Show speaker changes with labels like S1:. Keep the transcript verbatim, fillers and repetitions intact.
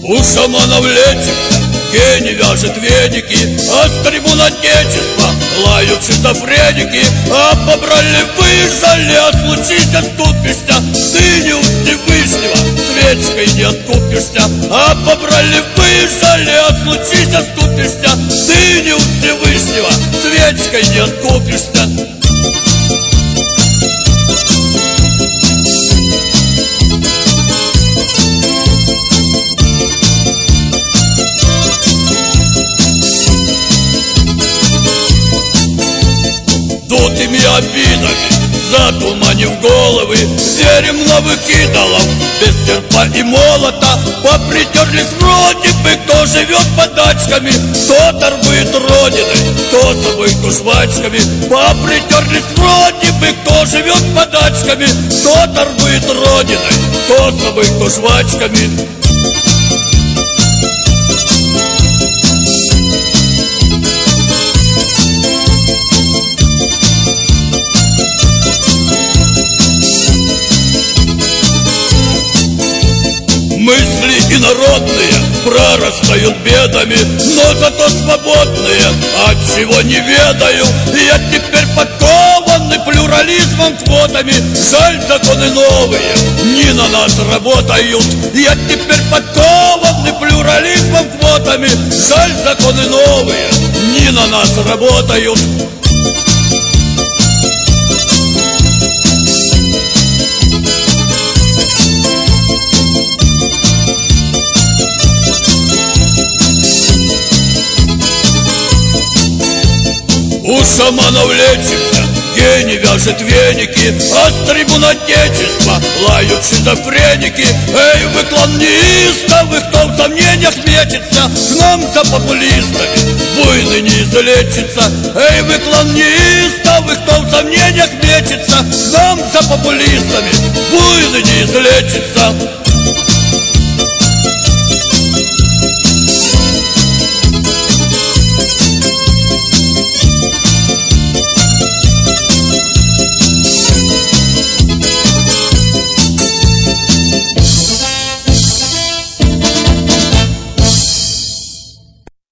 S1: У шаманов лечится, гений вяжет веники, а с трибун отечества лают шизофреники. А побрали, выжали, а случись отступишься, ты не у Всевышнего свечкой не откупишься. А побрали, выжали, а случись отступишься, ты не у Всевышнего свечкой не откупишься. Дутыми обидами затуманив головы, верим новых идолов без серпа и молота. Попритерлись вроде бы, кто живет подачками, кто торгует родиной, кто собой, кто жвачками. Попритерлись вроде бы, кто живет подачками, кто торгует родиной, кто собой, кто жвачками. Мысли инородные прорастают бедами, но зато свободные, от чего не ведаю. Я теперь подкованный плюрализмом, квотами. Жаль, законы новые не на нас работают. Я теперь подкованный плюрализмом, квотами. Жаль, законы новые не на нас работают. У шаманов лечится, гений вяжет веники, а с трибун отечества лают шизофреники. Эй, вы клан неистовых, кто в сомнениях метится, к нам за популистами буйный не излечится. Эй, вы клан неистовых, кто в сомнениях метится, к нам за популистами буйный не излечится.